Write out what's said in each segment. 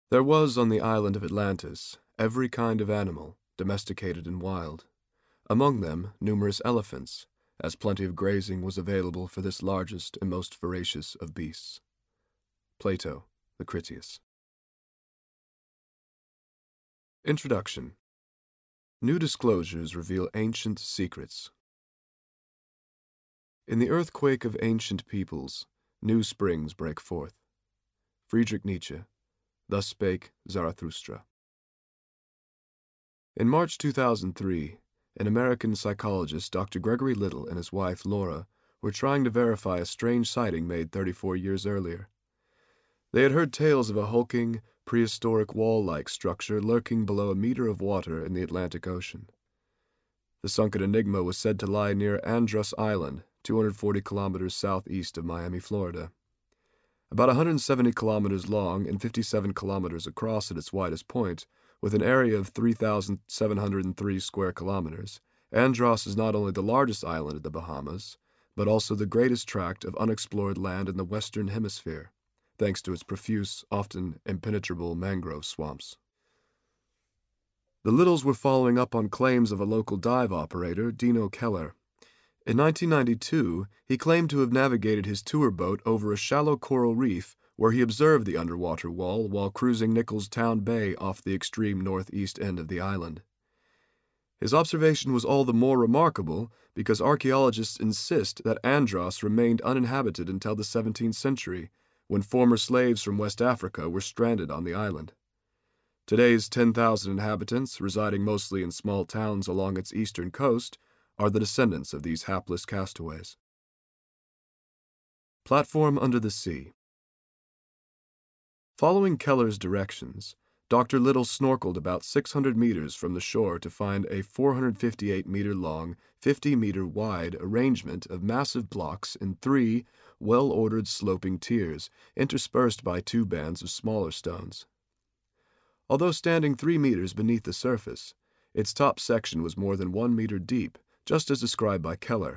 There was on the island of Atlantis every kind of animal, domesticated and wild. Among them, numerous elephants, as plenty of grazing was available for this largest and most voracious of beasts. Plato, the Critias. Introduction. New disclosures reveal ancient secrets. In the earthquake of ancient peoples, new springs break forth. Friedrich Nietzsche. Thus spake Zarathustra. In March 2003, an American psychologist, Dr. Gregory Little, and his wife, Laura, were trying to verify a strange sighting made 34 years earlier. They had heard tales of a hulking, prehistoric wall-like structure lurking below a meter of water in the Atlantic Ocean. The sunken enigma was said to lie near Andros Island, 240 kilometers southeast of Miami, Florida. About 170 kilometers long and 57 kilometers across at its widest point, with an area of 3,703 square kilometers, Andros is not only the largest island of the Bahamas, but also the greatest tract of unexplored land in the Western Hemisphere, thanks to its profuse, often impenetrable mangrove swamps. The Littles were following up on claims of a local dive operator, Dino Keller. In 1992, he claimed to have navigated his tour boat over a shallow coral reef where he observed the underwater wall while cruising Nichols Town Bay off the extreme northeast end of the island. His observation was all the more remarkable because archaeologists insist that Andros remained uninhabited until the 17th century, when former slaves from West Africa were stranded on the island. Today's 10,000 inhabitants, residing mostly in small towns along its eastern coast, are the descendants of these hapless castaways. Platform under the sea. Following Keller's directions, Dr. Little snorkeled about 600 meters from the shore to find a 458-meter-long, 50-meter-wide arrangement of massive blocks in 3 well-ordered sloping tiers, interspersed by 2 bands of smaller stones. Although standing 3 meters beneath the surface, its top section was more than 1 meter deep, just as described by Keller.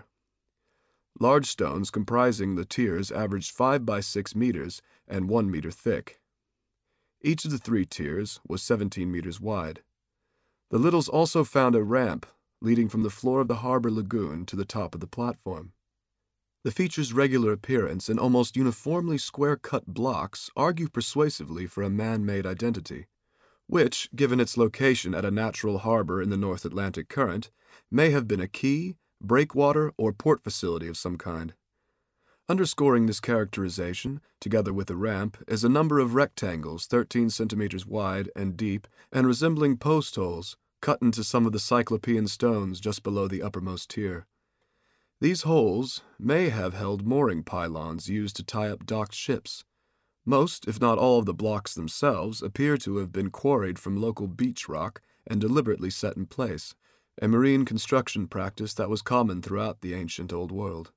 Large stones comprising the tiers averaged 5 by 6 meters and 1 meter thick. Each of the 3 tiers was 17 meters wide. The Littles also found a ramp leading from the floor of the harbor lagoon to the top of the platform. The feature's regular appearance and almost uniformly square-cut blocks argue persuasively for a man-made identity, which, given its location at a natural harbor in the North Atlantic Current, may have been a quay, breakwater, or port facility of some kind. Underscoring this characterization, together with the ramp, is a number of rectangles 13 centimeters wide and deep and resembling post holes cut into some of the cyclopean stones just below the uppermost tier. These holes may have held mooring pylons used to tie up docked ships. Most, if not all, of the blocks themselves appear to have been quarried from local beach rock and deliberately set in place, a marine construction practice that was common throughout the ancient Old World.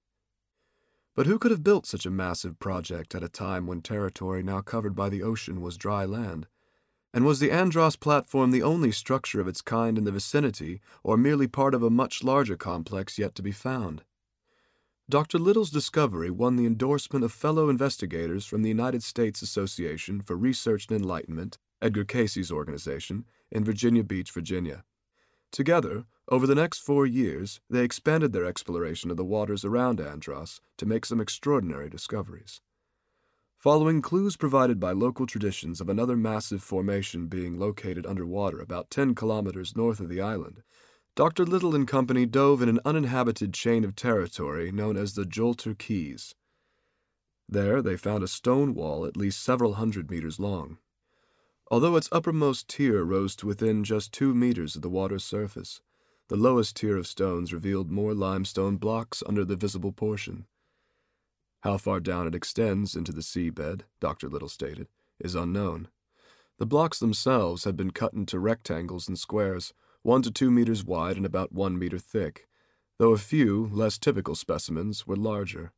But who could have built such a massive project at a time when territory now covered by the ocean was dry land? And was the Andros platform the only structure of its kind in the vicinity, or merely part of a much larger complex yet to be found? Dr. Little's discovery won the endorsement of fellow investigators from the United States Association for Research and Enlightenment, Edgar Cayce's organization, in Virginia Beach, Virginia. Together, over the next 4 years, they expanded their exploration of the waters around Andros to make some extraordinary discoveries. Following clues provided by local traditions of another massive formation being located underwater about 10 kilometers north of the island, Dr. Little and company dove in an uninhabited chain of territory known as the Jolter Keys. There, they found a stone wall at least several hundred meters long. Although its uppermost tier rose to within just 2 meters of the water's surface, the lowest tier of stones revealed more limestone blocks under the visible portion. How far down it extends into the seabed, Dr. Little stated, is unknown. The blocks themselves had been cut into rectangles and squares, 1 to 2 meters wide and about 1 meter thick, though a few, less typical specimens were larger.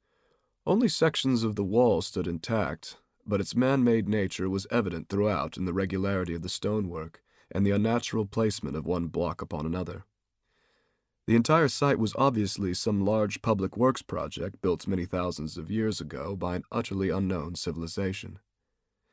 Only sections of the wall stood intact, but its man-made nature was evident throughout in the regularity of the stonework and the unnatural placement of one block upon another. The entire site was obviously some large public works project built many thousands of years ago by an utterly unknown civilization.